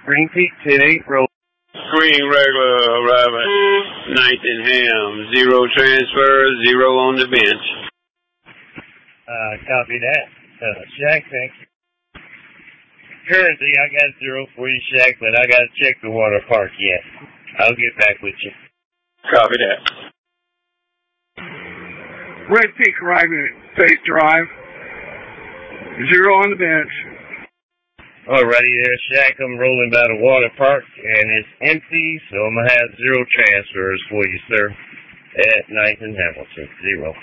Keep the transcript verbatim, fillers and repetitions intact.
Green Peak ten eight, roll. Green regular arriving. Ninth and Ham. Zero transfer, zero on the bench. Uh, copy that. Uh, Shaq, thanks. Currently, I got zero for you, Shaq, but I got to check the water park yet. I'll get back with you. Copy that. Red Peak arriving at Faith Drive. Zero on the bench. Alrighty there, Shaq. I'm rolling by the water park, and it's empty, so I'm going to have zero transfers for you, sir, at ninth and Hamilton. Zero.